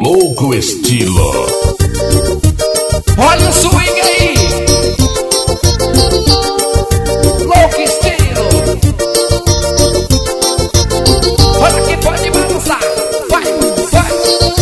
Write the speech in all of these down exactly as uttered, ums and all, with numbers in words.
louco estilo. Olha o swing aí, louco estilo. Olha que pode balançar, vai, vai.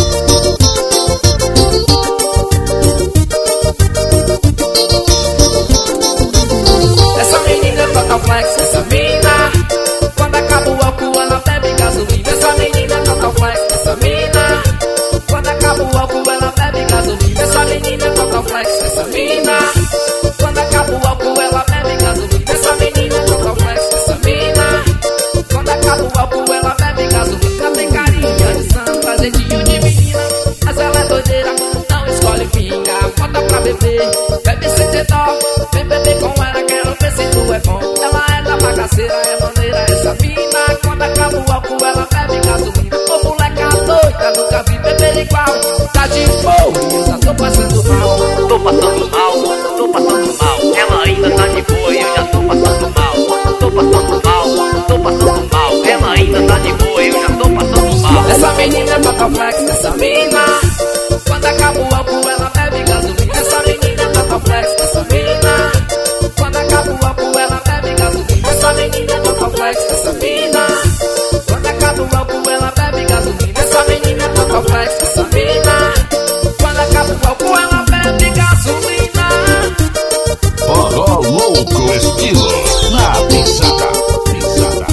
Essa menina toca flex, essa mina. Quando acaba o álcool ela bebe gasolina. Essa menina toca flex, essa mina. Quando acaba o álcool ela bebe gasolina. Essa menina toca flex, essa mina. Quando acaba o álcool ela bebe gasolina. Essa menina toca flex, essa mina. Quando acaba o álcool ela bebe gasolina. Tem carinha de santa, jeitinho de menina, mas ela é doideira, não escolhe pinga. Bota pra beber, bebe sem ter dó. Vem beber com ela, quero ver se tu é bom. Ela é da bagaceira, é maneira essa mina. Quando acaba o álcool ela bebe gasolina. Ô moleca doida, nunca vi beber igual. Tá de boa, eu já tô passando mal. Tô passando mal, tô passando mal. Ela ainda tá de boa e eu já tô passando mal. Tô passando mal, tô passando mal. Ela ainda tá de boa e eu já tô passando mal. Essa menina toca flex, essa mina. Quando acaba o álcool ela bebe gasolina. Essa menina toca flex, essa mina. Quando acaba o álcool ela bebe gasolina. Essa menina toca flex, essa mina. Quando acaba o álcool ela bebe gasolina. Essa menina toca flex, essa mina. Quando acaba o álcool ela bebe gasolina. Forró louco estilo. Na pisada, pisada.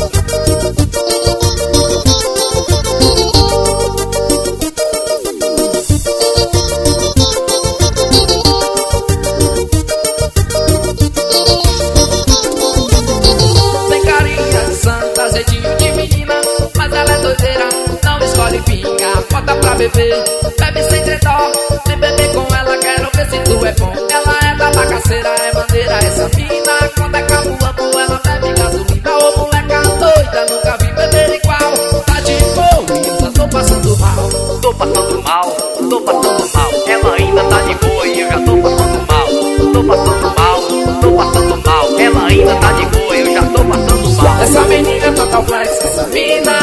Tem carinha de santa, jeitinho de menina, mas ela é doideira, não escolhe pinga. Bota pra beber, bebe sem ter dó. Vem beber com ela, quero ver se tu é bom. Ela é da bagaceira, é maneira essa mina. Quando acaba o álcool ela bebe gasolina. Ô moleca doida, nunca vi beber igual. Tá de boa e eu já tô passando mal. Tô passando mal, tô passando mal. Ela ainda tá de boa e eu já tô passando mal. Tô passando mal, tô passando mal. Ela ainda tá de boa e eu já tô passando mal. Essa menina toca flex, essa mina.